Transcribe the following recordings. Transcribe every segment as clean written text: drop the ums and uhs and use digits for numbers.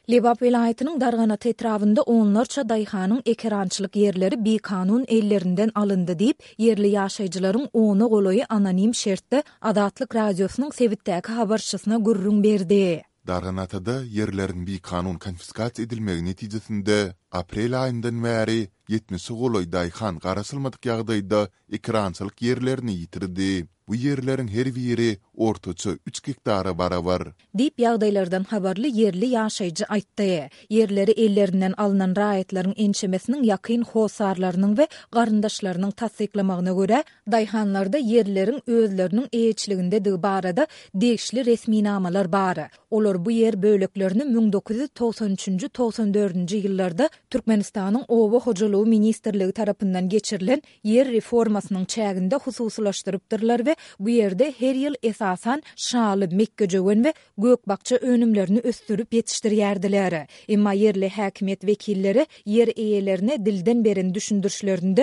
Lebap vilayetynyň Darganat etrafynda onlarça daýhanyň ekerançylyk yerleri bekanun ellerinden alındy diýip yerli ýaşaýjylaryň onu golaýy anonim şertde Adatlyk radiosynyň sebitdäki habarçysyna gurrun berdi. Darganatada yerlerin bekanun konfiskasiýa edilmegi netijesinde aprel aýyndan bäri 70 golaýy daýhan garasylmadyk ýagdaýda ekerançylyk yerlerini ýitirdi. Bu yerlerin her biri ortaça 3 hektara barabar. Dip ýagdaýlardan habarly yerli ýaşaýjy aýtdy. Yerleri ellerinden alınan raýatlaryň ençemesiniň ýakyn hosarlarynyň we garyndaşlarynyň tasdiklamagyna görä, daýhanlarda yerlerin özleriniň eýçiliginde barada degişli resmi namalar bar. Olar bu yer böleklerini 1993-94-nji ýyllarda Türkmenistanyň Owa hojalygy ministrligi tarapyndan geçirilen yer reformasynyň çäginde hususlaşdyrypdyrlar we bu yerde her ýyl esasan şaly mekkejöwen we gökbakça önümlerini östürüp ýetişdirýärdiler. Emma yerli häkimet wekilleri yer eýelerine dilden beren düşündürüşlerinde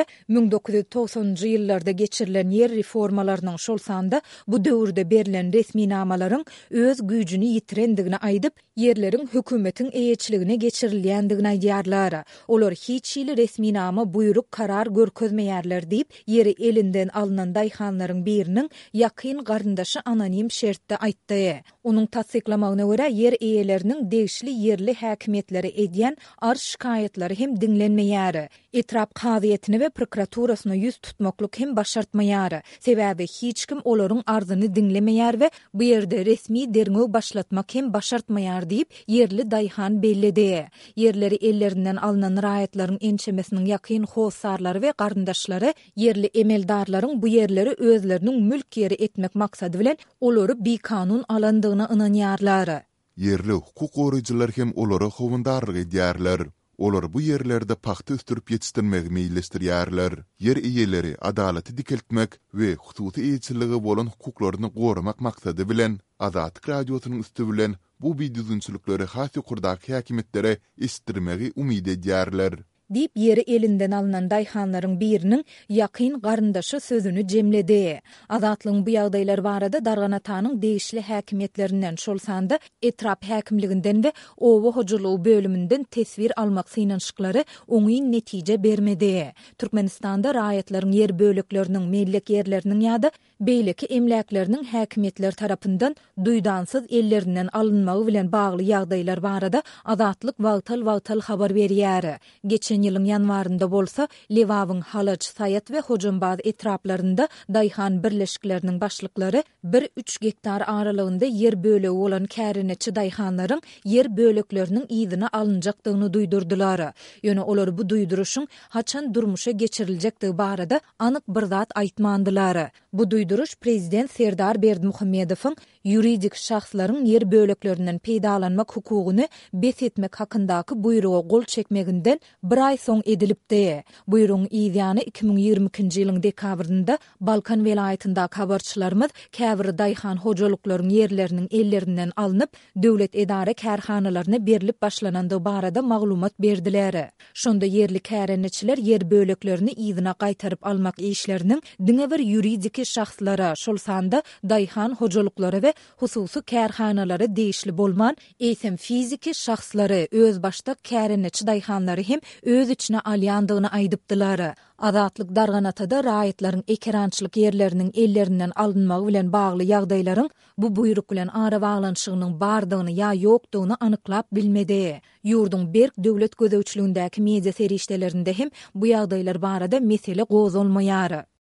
1990-njy ýyllarda geçirilen yer reformalarynyň şol sanda bu döwürde berilen resmi namalaryň öz güýjüni ýitirendigini aýdyp, yerlerin hökümetiň eýetçiligine geçirilýändigini aýdýarlar. Olar hiç ýyly resmi nama buyruk karar görkezmeýärler diýip, yeri elinden alınan daýhanlaryň biriniň ýakyn garyndaşy anonim şertde aýtdy. Onuň tasdiklamagyna görä yer eýeleriniň degişli yerli häkimetleri edýän arş şikayetlary hem dinlenmeýär. Etrap kaziýetini we prokuraturasyna ýüz tutmakluk hem başartmaýar. Sebäbi hiç kim olaryň arzyny dinlemeýär we bu ýerde resmi derňöw başlatmak hem başartmaýar diýip yerli daýhan bellidi. Yerleri ellerinden alınan raýatlaryň ençemesiniň ýakyn hosarlary we garyndaşlary yerli emeldarlaryň bu yerleri özleriniň mülk yeri etmek maksady bilen olary bekanun alandygyna ynanýarlar. Yerli hukuk goraýjylar hem olary howundarlyk edýärler. Olar bu yerlerde paxta üstürüp ýetişdirmegi meýilestirýärler. Yer eýeleri adalaty dikeltmek we hususy eýçiligi bolan hukuklaryny goramak maksady bilen Adatlyk radiosynyň üstü bilen bu bidiýünçülükleri hasy kurdak häkimetlere istirmegi umyt edýärler. Dip yeri elinden alınan daýhanlaryň biriniň ýakyn garyndaşy sözünü jemledi. Azatlygyň bu ýagdaýlar barada Darganatanyň degişli häkimetlerinden şol sanda etrap häkimliginden we Owa hojalygy bölümünden tesvir almak synanşyklary oňy netije bermedi. Türkmenistanda raýatlaryň yer bölekleriniň mellek yerleriniň ýa-da beýleki emläkleriniň häkimetler tarapyndan duýdansyz ellerinden alınmagy bilen bagly ýagdaýlar barada Azatlyk wagtal habar berýär. Geçen ýylyň ýanwarynda bolsa Lewawyň Halaç, Sayat we Hojambaz etraplarynda daýhan birleşikleriniň başlyklary 1-3 hektar aralygynda yer bölegi bolan kärineçi daýhanlaryň yer bölekleriniň ýygyna alınjakdygyny duýdurdylar. Ýöne olar bu duýduruşyň haçan durmuşa geçiriljekdigi barada anyk bir zat aýtmandylar. Bu duýduruş prezident Serdar Berdimuhammedowyň ýuridik şahslaryň yer böleklerinden peýdalanmak hukugyny besetmek hakyndaky buyrugy gol çekmeginden bir ay soň edilipdi. Buyrugyň ýygyny 2022-nji ýylyň dekabrynda Balkan vilayetinde habarçylarymyz käbir daýhan hojalyklaryň yerleriniň ellerinden alınıp döwlet edare kärhanalaryna berilip başlanandy barada maglumat berdiler. Şonda yerli kärençiler yer böleklerini ýygyna gaýtaryp almak işleriniň diňe bir ýuridik şahslara şol sanda daýhan hojalyklary we hususy kärhanalary degişli bolman eýsem fiziki şahslary öz başda kärençi daýhanlary hem öz içine alýandygyny aýdypdylar. Adatlyk Darganatada raýatlaryň ekerançylyk yerleriniň ellerinden alınmagy bilen bagly ýagdaýlaryň bu buyruk bilen ara baglanşygynyň bardygyny ýa ýokdugyny anyklap bilmedi. Ýurdun berk döwlet gözegçiligindäki media serişdelerinde hem bu ýagdaýlar barada mesele gozulmaýar.